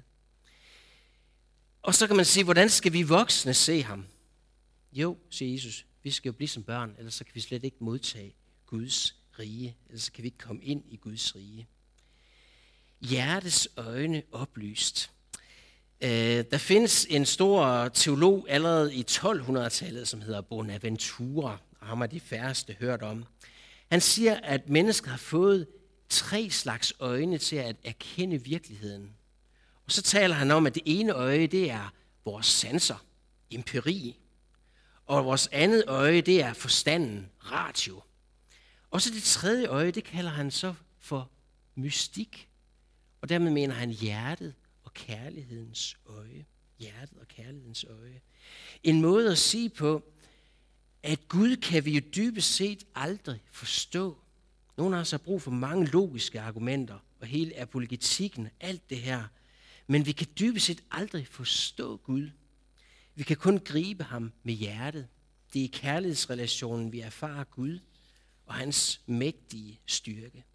Og så kan man sige, hvordan skal vi voksne se ham? Jo, siger Jesus, vi skal jo blive som børn, ellers så kan vi slet ikke modtage Guds rige, ellers så kan vi ikke komme ind i Guds rige. Hjertes øjne oplyst. Øh, der findes en stor teolog allerede i tolvhundredetallet, som hedder Bonaventura, og ham har de færreste hørt om. Han siger, at mennesker har fået tre slags øjne til at erkende virkeligheden. Og så taler han om, at det ene øje, det er vores sanser, empiri. Og vores andet øje, det er forstanden, ratio. Og så det tredje øje, det kalder han så for mystik. Og dermed mener han hjertet og kærlighedens øje. Hjertet og kærlighedens øje. En måde at sige på, at Gud kan vi jo dybest set aldrig forstå. Nogle af os har brug for mange logiske argumenter, og hele apologetikken, alt det her. Men vi kan dybest set aldrig forstå Gud. Vi kan kun gribe ham med hjertet. Det er i kærlighedsrelationen, vi erfarer Gud og hans mægtige styrke.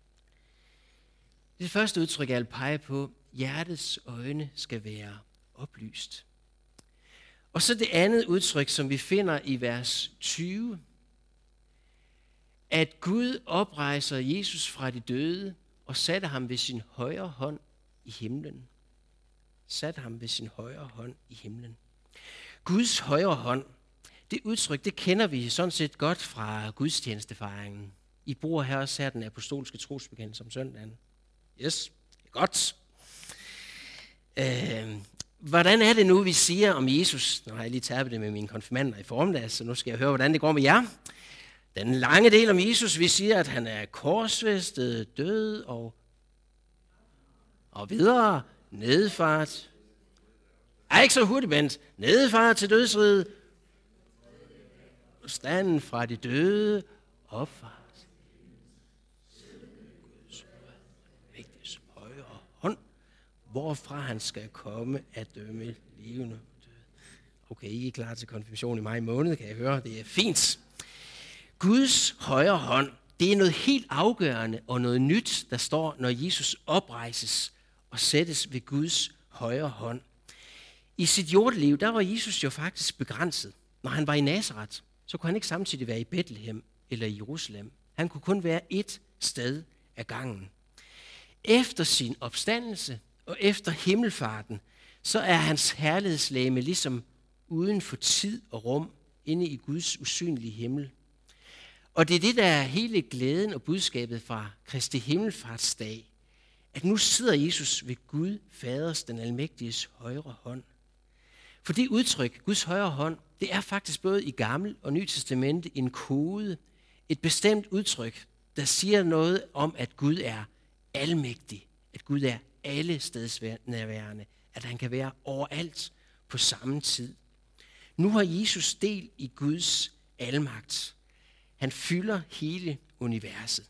Det første udtryk, jeg vil pege på, hjertets øjne skal være oplyst. Og så det andet udtryk, som vi finder i vers tyve, at Gud oprejser Jesus fra de døde og satte ham ved sin højre hånd i himlen. Satte ham ved sin højre hånd i himlen. Guds højre hånd, det udtryk, det kender vi sådan set godt fra gudstjenestefejringen. I bruger her også her den apostolske trosbekendelse om søndagen. Yes, det er godt. Øh, hvordan er det nu, vi siger om Jesus? Nu har jeg lige taget det med mine konfirmander i formiddag, så nu skal jeg høre, hvordan det går med jer. Den lange del om Jesus, vi siger, at han er korsfæstet, død og, og videre, nedfart. Er ikke så hurtigt, Bent. Nedfart til dødsriget. Standen fra de døde. Opfart. Guds vigtigste højre hånd. Hvorfra han skal komme at dømme levende. Okay, I er klar til konfirmation i maj måned, kan jeg høre. Det er fint. Guds højre hånd, det er noget helt afgørende og noget nyt, der står, når Jesus oprejses og sættes ved Guds højre hånd. I sit jordeliv, der var Jesus jo faktisk begrænset. Når han var i Nazaret, så kunne han ikke samtidig være i Bethlehem eller i Jerusalem. Han kunne kun være ét sted ad gangen. Efter sin opstandelse og efter himmelfarten, så er hans herlighedslegeme ligesom uden for tid og rum inde i Guds usynlige himmel. Og det er det, der er hele glæden og budskabet fra Kristi himmelfartsdag, at nu sidder Jesus ved Gud, Faders, den almægtiges højre hånd. For det udtryk, Guds højre hånd, det er faktisk både i Gammel og Ny Testamente en kode, et bestemt udtryk, der siger noget om, at Gud er almægtig, at Gud er alle stedsnærværende, at han kan være overalt på samme tid. Nu har Jesus del i Guds almagt. Han fylder hele universet.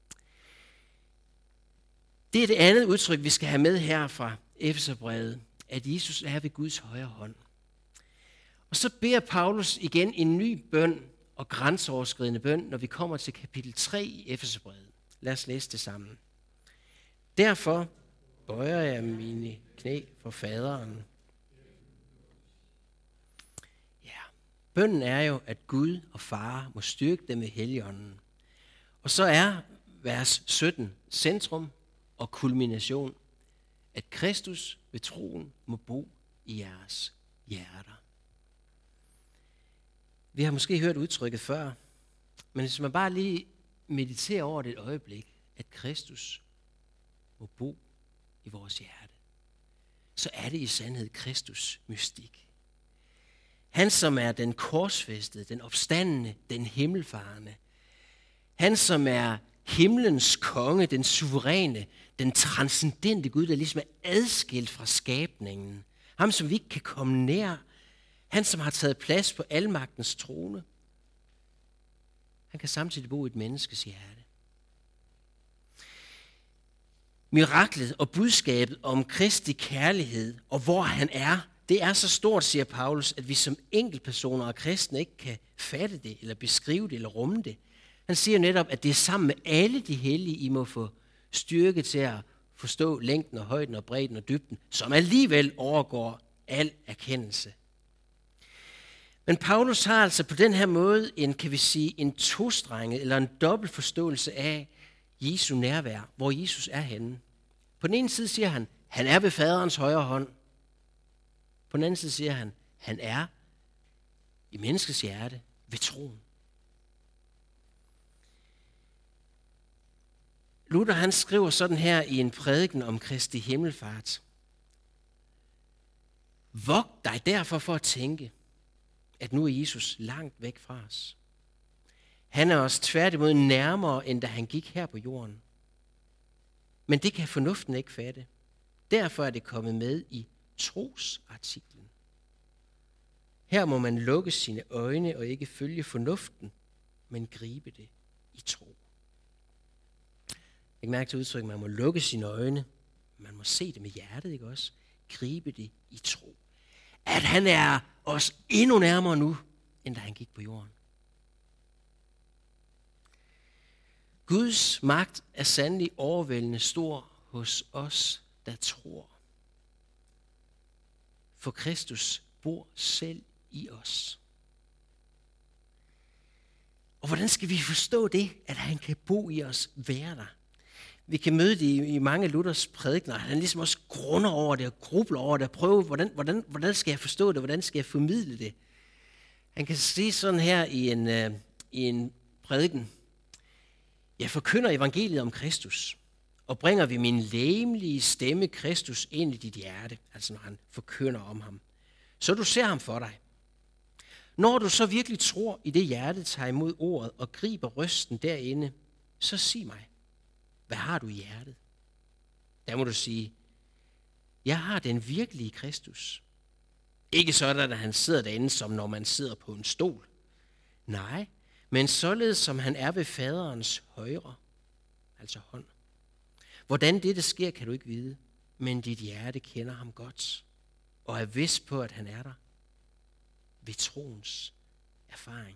Det er det andet udtryk, vi skal have med her fra Efeserbrevet, at Jesus er ved Guds højre hånd. Og så beder Paulus igen en ny bøn og grænseoverskridende bøn, når vi kommer til kapitel tre i Efeserbrevet. Lad os læse det sammen. Derfor bøjer jeg mine knæ for faderen. Ja, bønnen er jo, at Gud og far må styrke dem med Helligånden. Og så er vers sytten centrum og kulmination, at Kristus ved troen må bo i jeres hjerter. Vi har måske hørt udtrykket før, men hvis man bare lige mediterer over det et øjeblik, at Kristus må bo i vores hjerte, så er det i sandhed Kristus mystik. Han, som er den korsfæstede, den opstandende, den himmelfarende, Han, som er himlens konge, den suveræne, den transcendente Gud, der ligesom er adskilt fra skabningen. Ham, som vi ikke kan komme nær. Han, som har taget plads på almagtens trone. Han kan samtidig bo i et menneskes hjerte. Miraklet og budskabet om Kristi kærlighed og hvor han er, det er så stort, siger Paulus, at vi som enkeltpersoner og kristne ikke kan fatte det, eller beskrive det, eller rumme det. Han siger netop, at det er sammen med alle de hellige, I må få styrke til at forstå længden og højden og bredden og dybden, som alligevel overgår al erkendelse. Men Paulus har altså på den her måde en, kan vi sige, en tostrenget eller en dobbelt forståelse af Jesu nærvær, hvor Jesus er henne. På den ene side siger han, han er ved faderens højre hånd. På den anden side siger han, han er i menneskets hjerte ved troen. Luther han skriver sådan her i en prædiken om Kristi himmelfart. Vogt dig derfor for at tænke, at nu er Jesus langt væk fra os. Han er os tværtimod nærmere, end da han gik her på jorden. Men det kan fornuften ikke fatte. Derfor er det kommet med i trosartiklen. Her må man lukke sine øjne og ikke følge fornuften, men gribe det i tro. Jeg kan mærke til udtrykket, man må lukke sine øjne, man må se det med hjertet, ikke også? Gribe det i tro. At han er os endnu nærmere nu, end da han gik på jorden. Guds magt er sandelig overvældende stor hos os, der tror. For Kristus bor selv i os. Og hvordan skal vi forstå det, at han kan bo i os, være der? Vi kan møde det i mange Luthers prædikener. Han ligesom også grunder over det og grubler over det og prøver, hvordan, hvordan, hvordan skal jeg forstå det, hvordan skal jeg formidle det? Han kan sige sådan her i en, uh, i en prædiken. Jeg forkynder evangeliet om Kristus, og bringer vi min lægemlige stemme Kristus ind i dit hjerte, altså når han forkynder om ham, så du ser ham for dig. Når du så virkelig tror i det hjerte, tager imod ordet og griber røsten derinde, så sig mig, hvad har du i hjertet? Der må du sige, jeg har den virkelige Kristus. Ikke sådan, at han sidder derinde, som når man sidder på en stol. Nej, men således som han er ved faderens højre, altså hånd. Hvordan dette sker, kan du ikke vide, men dit hjerte kender ham godt, og er vidst på, at han er der, ved troens erfaring.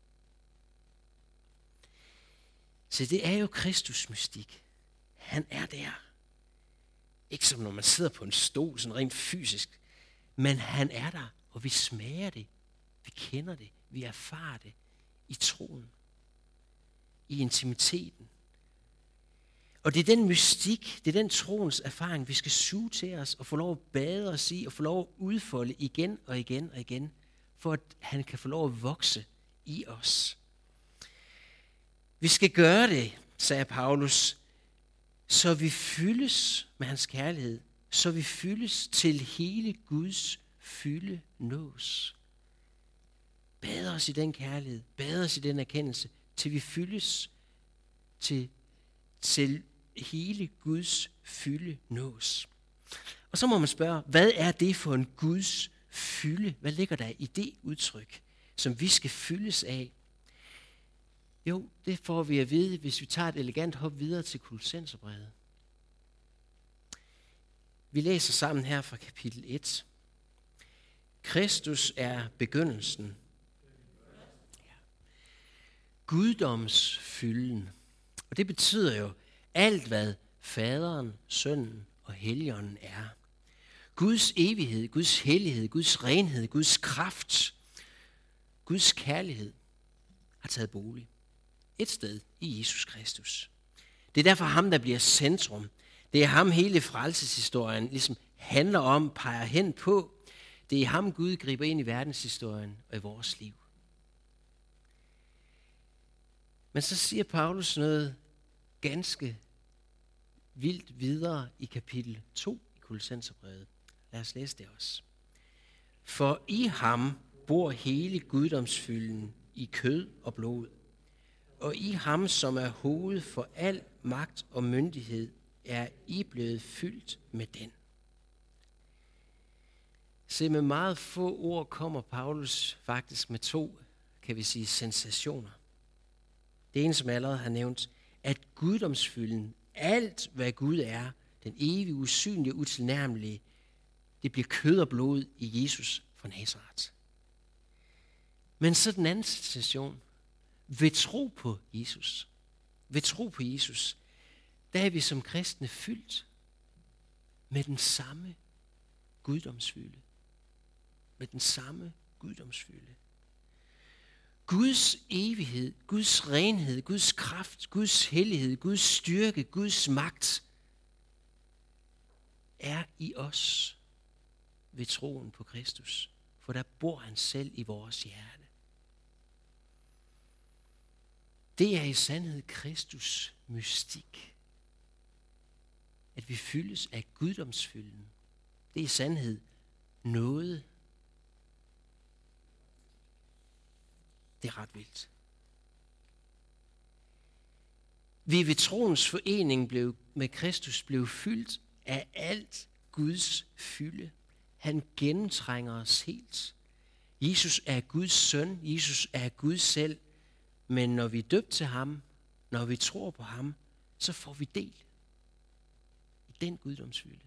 Så det er jo Kristus mystik. Han er der. Ikke som når man sidder på en stol, sådan rent fysisk, men han er der, og vi smager det, vi kender det, vi erfarer det i troen, i intimiteten. Og det er den mystik, det er den troens erfaring, vi skal suge til os og få lov at bade os i og få lov at udfolde igen og igen og igen, for at han kan få lov at vokse i os. Vi skal gøre det, sagde Paulus, så vi fyldes med hans kærlighed, så vi fyldes til hele Guds fylde nås. Bad os i den kærlighed, bad os i den erkendelse, til vi fyldes til, til hele Guds fylde nås. Og så må man spørge, hvad er det for en Guds fylde? Hvad ligger der i det udtryk, som vi skal fyldes af? Jo, det får vi at vide, hvis vi tager et elegant hop videre til Kolossenserbrevet. Vi læser sammen her fra kapitel et. Kristus er begyndelsen. Guddomsfylden. Og det betyder jo alt, hvad Faderen, Sønnen og Helligånden er. Guds evighed, Guds hellighed, Guds renhed, Guds kraft, Guds kærlighed har taget bolig et sted i Jesus Kristus. Det er derfor ham, der bliver centrum. Det er ham, hele frelseshistorien ligesom handler om, peger hen på. Det er ham, Gud griber ind i verdenshistorien og i vores liv. Men så siger Paulus noget ganske vildt videre i kapitel to i Kolossenserbrevet. Lad os læse det også. For i ham bor hele guddomsfylden i kød og blod, og i ham, som er hoved for al magt og myndighed, er I blevet fyldt med den. Se, med meget få ord kommer Paulus faktisk med to, kan vi sige, sensationer. Det ene, som jeg allerede har nævnt, at guddomsfylden, alt hvad Gud er, den evige, usynlige, utilnærmelige, det bliver kød og blod i Jesus fra Nazaret. Men så den anden sensation, ved tro på Jesus, ved tro på Jesus, der er vi som kristne fyldt med den samme guddomsfylde. Med den samme guddomsfylde. Guds evighed, Guds renhed, Guds kraft, Guds hellighed, Guds styrke, Guds magt er i os ved troen på Kristus. For der bor han selv i vores hjerte. Det er i sandhed Kristus mystik. At vi fyldes af guddomsfylden. Det er i sandhed noget. Det er ret vildt. Vi ved troens forening blev, med Kristus blev fyldt af alt Guds fylde. Han gennemtrænger os helt. Jesus er Guds søn. Jesus er Gud selv. Men når vi er døbt til ham, når vi tror på ham, så får vi del i den guddomsfylde.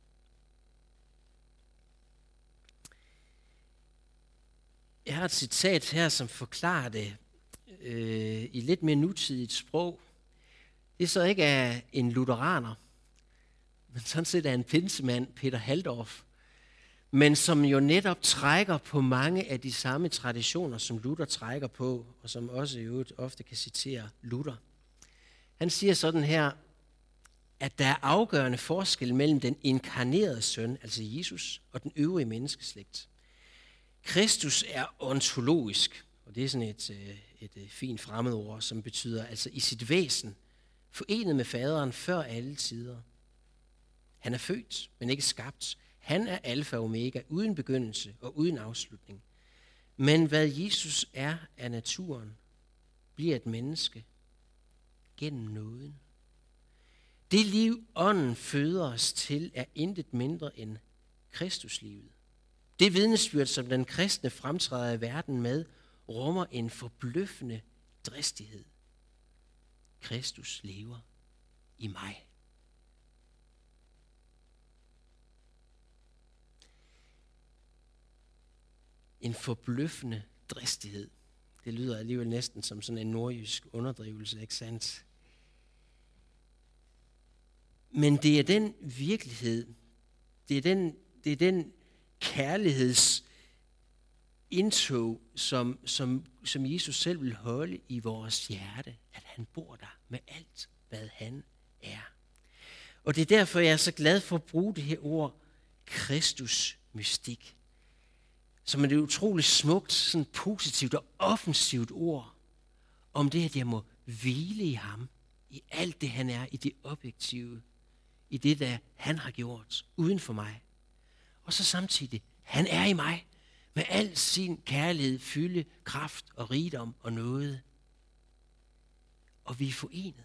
Jeg har et citat her, som forklarer det øh, i lidt mere nutidigt sprog. Det er så ikke af en lutheraner, men sådan set af en pinsemand, Peter Halldorf, men som jo netop trækker på mange af de samme traditioner, som Luther trækker på, og som også i øvrigt ofte kan citere Luther. Han siger sådan her, at der er afgørende forskel mellem den inkarnerede søn, altså Jesus, og den øvrige menneskeslægt. Kristus er ontologisk, og det er sådan et, et, et fint fremmedord, som betyder altså i sit væsen, forenet med faderen før alle tider. Han er født, men ikke skabt. Han er alfa og omega, uden begyndelse og uden afslutning. Men hvad Jesus er af naturen, bliver et menneske gennem nåden. Det liv, ånden føder os til, er intet mindre end Kristuslivet. Det vidnesbyrd, som den kristne fremtræder i verden med, rummer en forbløffende dristighed. Kristus lever i mig. En forbløffende dristighed. Det lyder alligevel næsten som sådan en nordjysk underdrivelse, ikke sandt? Men det er den virkelighed, det er den, det er den kærligheds indtog, som, som, som Jesus selv vil holde i vores hjerte, at han bor der med alt, hvad han er. Og det er derfor, jeg er så glad for at bruge det her ord, Kristus mystik, som er et utroligt smukt, sådan positivt og offensivt ord, om det, at jeg må hvile i ham, i alt det, han er, i det objektive, i det, der han har gjort, uden for mig. Og så samtidig, han er i mig, med al sin kærlighed, fylde, kraft og rigdom og noget. Og vi er forenet.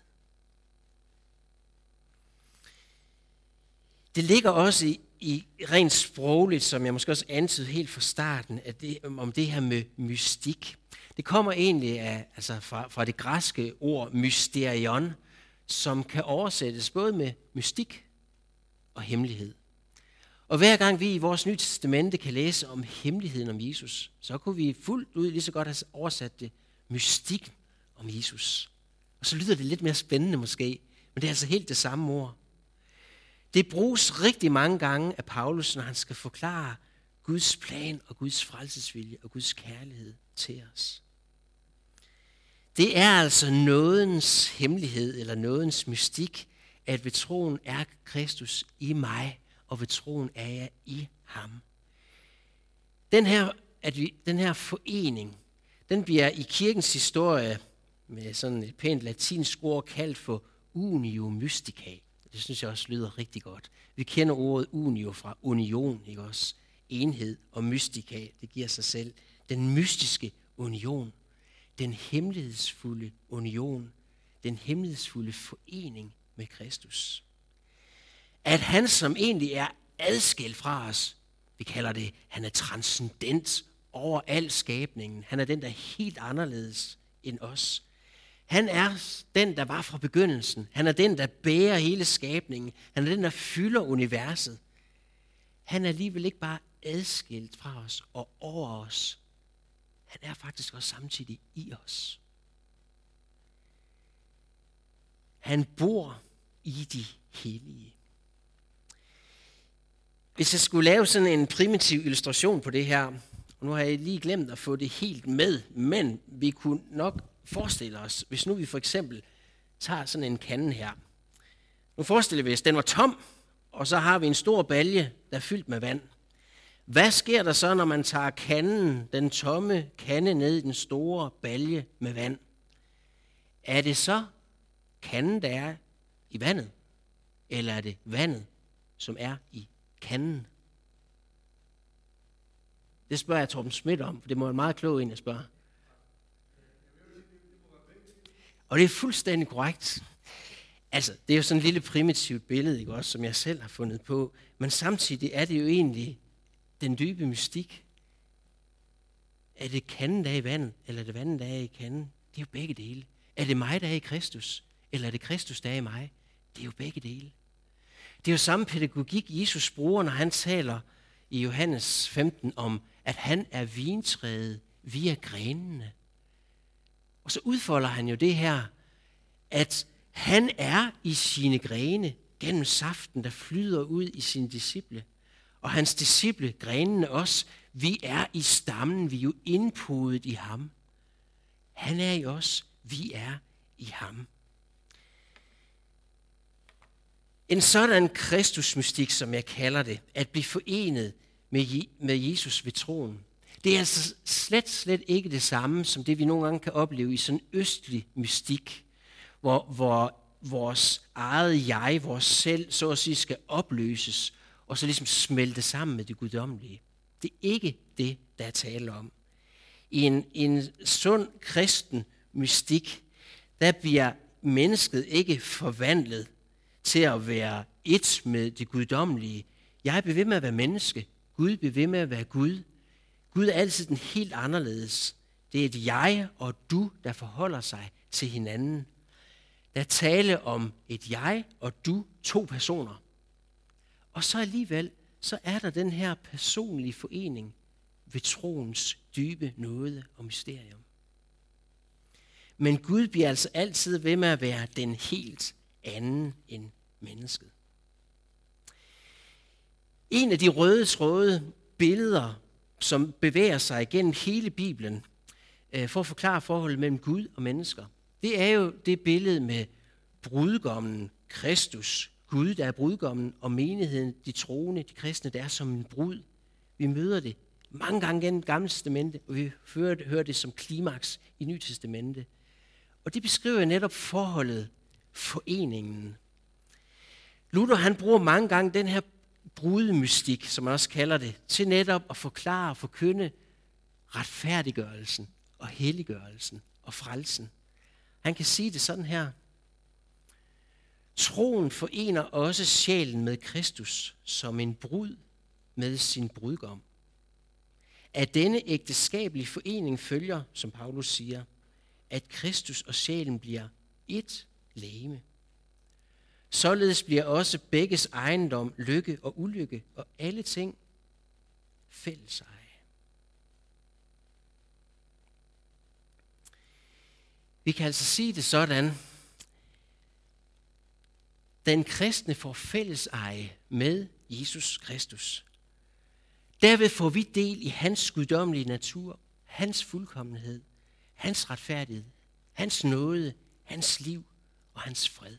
Det ligger også i, i rent sprogligt, som jeg måske også antydede helt fra starten, at det, om det her med mystik. Det kommer egentlig af, altså fra, fra det græske ord mysterion, som kan oversættes både med mystik og hemmelighed. Og hver gang vi i vores Nye Testamente kan læse om hemmeligheden om Jesus, så kunne vi fuldt ud lige så godt have oversat det mystik om Jesus. Og så lyder det lidt mere spændende måske, men det er altså helt det samme ord. Det bruges rigtig mange gange af Paulus, når han skal forklare Guds plan og Guds frelsesvilje og Guds kærlighed til os. Det er altså nådens hemmelighed eller nådens mystik, at ved troen er Kristus i mig, og ved troen er jeg i ham. Den her, at vi, den her forening, den bliver i kirkens historie med sådan et pænt latinsk ord kaldt for unio mystica. Det synes jeg også lyder rigtig godt. Vi kender ordet unio fra union, ikke også? Enhed og mystica, det giver sig selv. Den mystiske union. den hemmelighedsfulde union, den hemmelighedsfulde forening med Kristus. At han, som egentlig er adskilt fra os, vi kalder det, han er transcendent over al skabningen. Han er den, der er helt anderledes end os. Han er den, der var fra begyndelsen. Han er den, der bærer hele skabningen. Han er den, der fylder universet. Han er alligevel ikke bare adskilt fra os og over os. Han er faktisk også samtidig i os. Han bor i de hellige. Hvis jeg skulle lave sådan en primitiv illustration på det her, og nu har jeg lige glemt at få det helt med, men vi kunne nok forestille os, hvis nu vi for eksempel tager sådan en kande her. Nu forestiller vi os, at den var tom, og så har vi en stor balje, der er fyldt med vand. Hvad sker der så, når man tager kanden, den tomme kande ned i den store balje med vand? Er det så kanden, der er i vandet? Eller er det vandet, som er i kanden? Det spørger jeg Torben Schmidt om, for det må være meget klogt en at spørge. Og det er fuldstændig korrekt. Altså, det er jo sådan et lille primitivt billede, ikke også, som jeg selv har fundet på, men samtidig er det jo egentlig den dybe mystik. Er det kanden, der er i vandet, eller er det vandet, der er i kanden? Det er jo begge dele. Er det mig, der er i Kristus, eller er det Kristus, der er i mig? Det er jo begge dele. Det er jo samme pædagogik, Jesus bruger, når han taler i Johannes femten om, at han er vintræet via grenene. Og så udfolder han jo det her, at han er i sine grene gennem saften, der flyder ud i sine disciple. Og hans disciple, grenene også, vi er i stammen, vi er jo indpodet i ham. Han er i os, vi er i ham. En sådan kristusmystik, som jeg kalder det, at blive forenet med Jesus ved troen, det er altså slet, slet ikke det samme, som det vi nogle gange kan opleve i sådan en østlig mystik, hvor, hvor vores eget jeg, vores selv, så at sige, skal opløses, og så ligesom smelte sammen med det guddommelige. Det er ikke det, der er tale om. I en, en sund kristen mystik, der bliver mennesket ikke forvandlet til at være et med det guddommelige. Jeg bliver ved med at være menneske. Gud bliver ved med at være Gud. Gud er altid den helt anderledes. Det er et jeg og du, der forholder sig til hinanden. Der er tale om et jeg og du, to personer. Og så alligevel, så er der den her personlige forening ved troens dybe nåde og mysterium. Men Gud bliver altså altid ved med at være den helt anden end mennesket. En af de røde tråde billeder, som bevæger sig gennem hele Bibelen, øh, for at forklare forholdet mellem Gud og mennesker, det er jo det billede med brudgommen, Kristus, Gud, der er brudgommen, og menigheden, de troende, de kristne, der er som en brud. Vi møder det mange gange gennem Gamle Testamente, og vi hører det som klimaks i Nye Testamente. Og det beskriver netop forholdet, foreningen. Luther, han bruger mange gange den her brudemystik, som man også kalder det, til netop at forklare og forkynde retfærdiggørelsen og helliggørelsen og frelsen. Han kan sige det sådan her. Troen forener også sjælen med Kristus som en brud med sin brudgom. Af denne ægteskabelige forening følger, som Paulus siger, at Kristus og sjælen bliver ét legeme. Således bliver også begges ejendom, lykke og ulykke og alle ting fælleseje. Vi kan altså sige det sådan, den kristne får fælleseje med Jesus Kristus. Derved får vi del i hans guddommelige natur, hans fuldkommenhed, hans retfærdighed, hans nåde, hans liv og hans fred.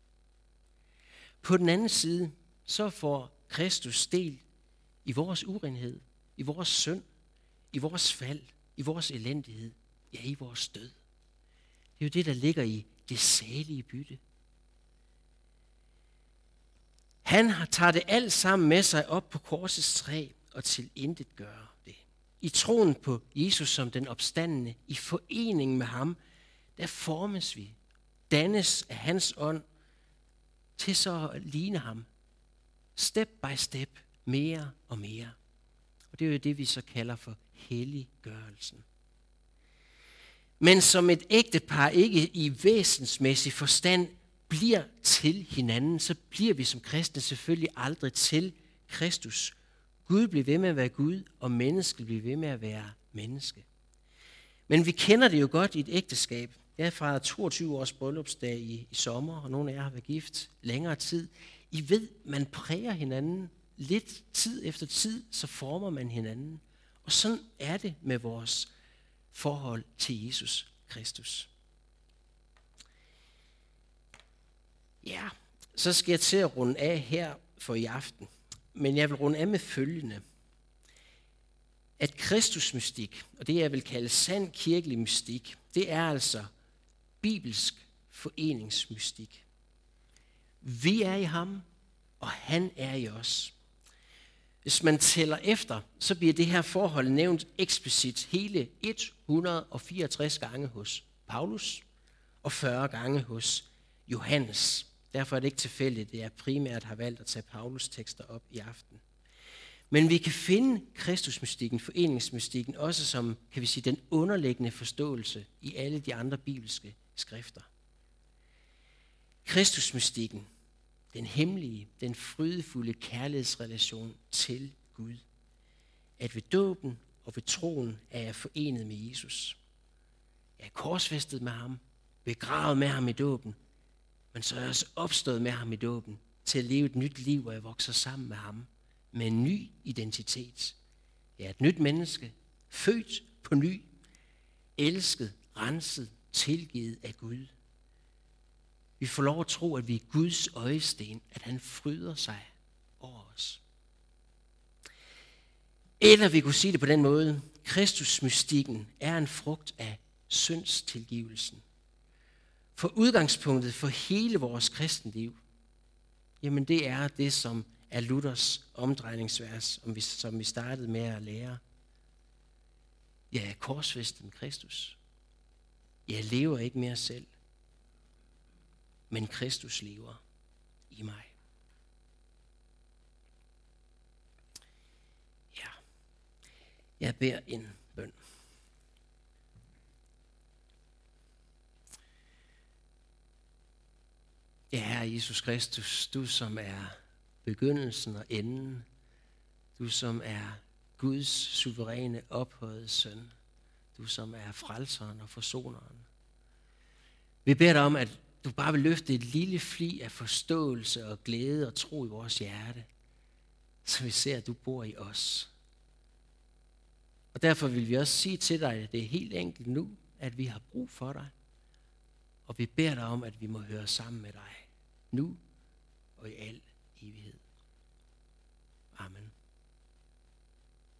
På den anden side, så får Kristus del i vores urenhed, i vores synd, i vores fald, i vores elendighed, ja, i vores død. Det er jo det, der ligger i det salige bytte. Han tager det alt sammen med sig op på korsets træ og til intet gør det. I troen på Jesus som den opstandende, i foreningen med ham, der formes vi, dannes af hans ånd, til så at ligne ham. Step by step, mere og mere. Og det er jo det, vi så kalder for helliggørelsen. Men som et ægtepar ikke i væsensmæssig forstand bliver til hinanden, så bliver vi som kristne selvfølgelig aldrig til Kristus. Gud bliver ved med at være Gud, og mennesket bliver ved med at være menneske. Men vi kender det jo godt i et ægteskab. Jeg er fra toogtyve års bryllupsdag i, i sommer, og nogle af jer har været gift længere tid. I ved, man præger hinanden lidt tid efter tid, så former man hinanden. Og sådan er det med vores forhold til Jesus Kristus. Ja, så skal jeg til at runde af her for i aften. Men jeg vil runde af med følgende. At Kristusmystik, og det jeg vil kalde sand kirkelig mystik, det er altså bibelsk foreningsmystik. Vi er i ham, og han er i os. Hvis man tæller efter, så bliver det her forhold nævnt eksplicit hele et hundrede og fireogtres gange hos Paulus og fyrre gange hos Johannes. Derfor er det ikke tilfældigt, at jeg primært har valgt at tage Paulus tekster op i aften. Men vi kan finde Kristusmystikken, foreningsmystikken, også som, kan vi sige, den underliggende forståelse i alle de andre bibelske skrifter. Kristusmystikken, den hemmelige, den frydefulde kærlighedsrelation til Gud. At ved dåben og ved troen er jeg forenet med Jesus. Jeg er korsfæstet med ham, begravet med ham i dåben, men så er jeg også opstået med ham i dåben til at leve et nyt liv, hvor jeg vokser sammen med ham med en ny identitet. Jeg er et nyt menneske, født på ny, elsket, renset, tilgivet af Gud. Vi får lov at tro, at vi er Guds øjesten, at han fryder sig over os. Eller vi kunne sige det på den måde, Kristusmystikken er en frugt af syndstilgivelsen. For udgangspunktet for hele vores kristenliv, jamen det er det, som er Luthers omdrejningsvers, som vi startede med at lære. Jeg er korsfæstet med Kristus. Jeg lever ikke mere selv, men Kristus lever i mig. Ja, jeg beder en bøn. Ja, Herre Jesus Kristus, du som er begyndelsen og enden, du som er Guds suveræne ophøjede søn, du som er frelseren og forsoneren. Vi beder dig om, at du bare vil løfte et lille fli af forståelse og glæde og tro i vores hjerte, så vi ser, at du bor i os. Og derfor vil vi også sige til dig, at det er helt enkelt nu, at vi har brug for dig. Og vi beder dig om, at vi må høre sammen med dig, nu og i al evighed. Amen.